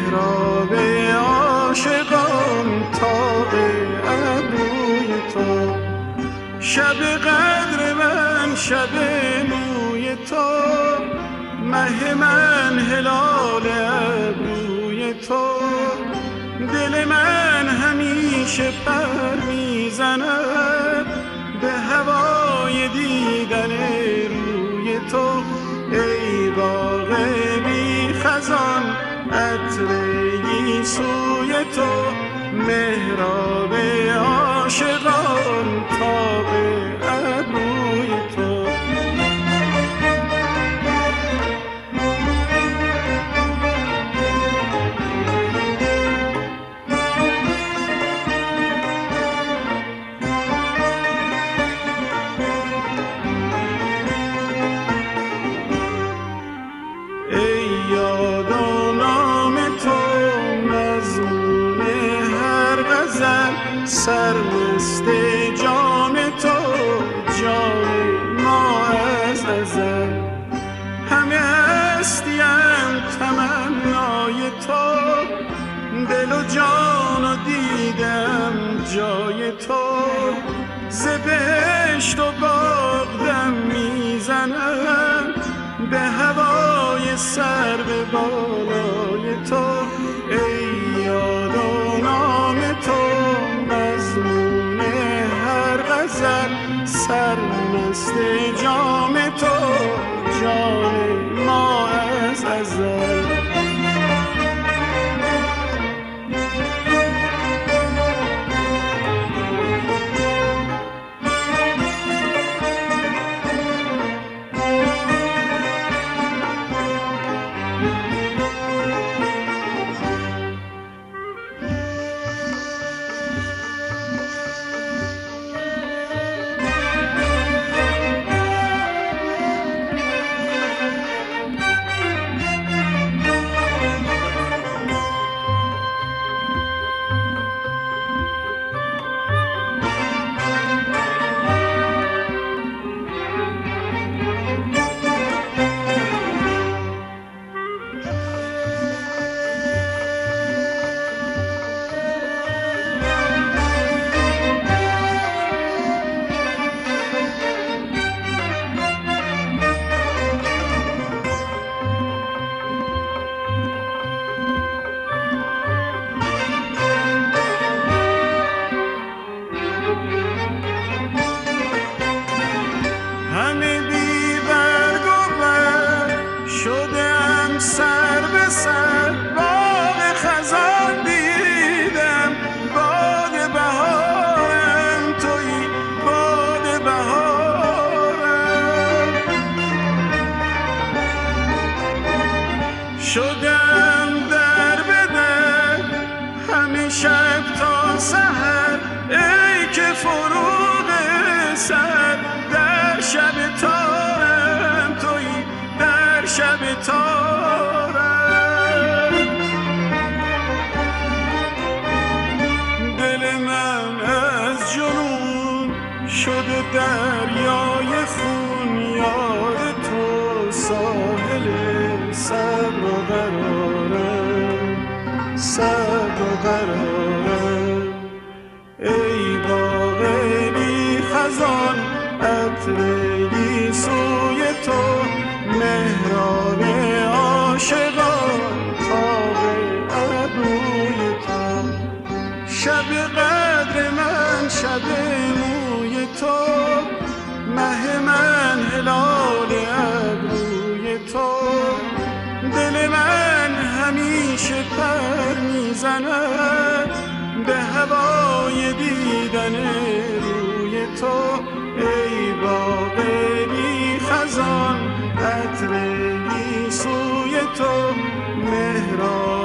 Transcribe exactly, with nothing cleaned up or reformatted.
مهراب عاشقان تاب ابروی تو. شب قدر من شب موی تو، مه من هلال ابروی تو. دل من همیشه پر میزند به هوای دیدن روی تو. ای باغ بی خزان عطر گیسوی تو، مهراب عاشقان تاب ابروی تو. سرمست جام تو، جام ما از ازل. همه هستیم تمنای تو، دل و جان و دیدم جای تو. ز بهشت و باغ دم میزنم به هوای سر به بالای تو. ای یاد و نام تو، مضمون هر غزل. سرمست جام تو، جان ما از ازل. شدم در بدر همه شب تا سحر. ای که فروغ سر در شب تارم تویی، در شب تارم. دل من از جنون شده دریای خون، یاد تو ساحل صبر و قرارم، صبر و قرارم. ای باغ بی خزان عطر گیسوی تو، مهراب عاشقان تاب ابروی تو. شب قدر من شب موی تو، مه من هلال ابروی تو. دل من همیشه پر میزند به هوای دیدن روی تو. ای باغ بی خزان عطر گیسوی تو، مهراب